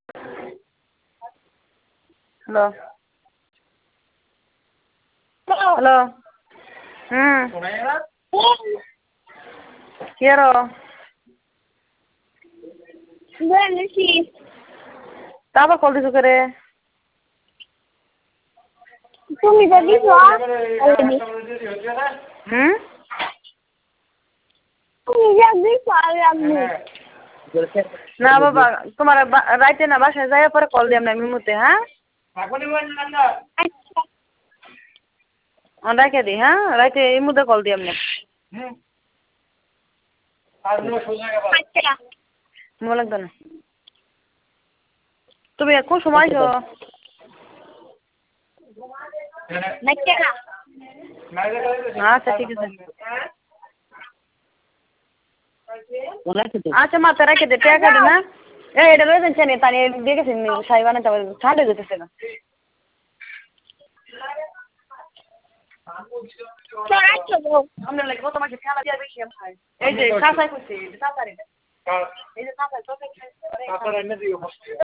hello hello কি আরো তা আবার কল দিছো করে তুমি তো দিছো তুমি যা দিছো আমি না বাবা তোমার রাইতে না বাসায় যাই পরে কল দিলাম না আমি মুতে হ্যাঁ রাখে দি হ্যাঁ রাইতে এই মুহূর্তে কল দিলাম না মনে লাগতো না তুমি কোন সময় আইছো আচ্ছা ঠিক আছে আচ্ছা মাথা রেখে দে টাকা কাটে না এটা লয়ে যাচ্ছি না তানি দিয়ে গেছি সাই বানাতে ঠান্ডা যেতেছে না আমরা লাগবো তোমাকে খেলা দিয়ে বেশি খাই এই যে সাসাই করছি সাসারি এই যে সাসাই তো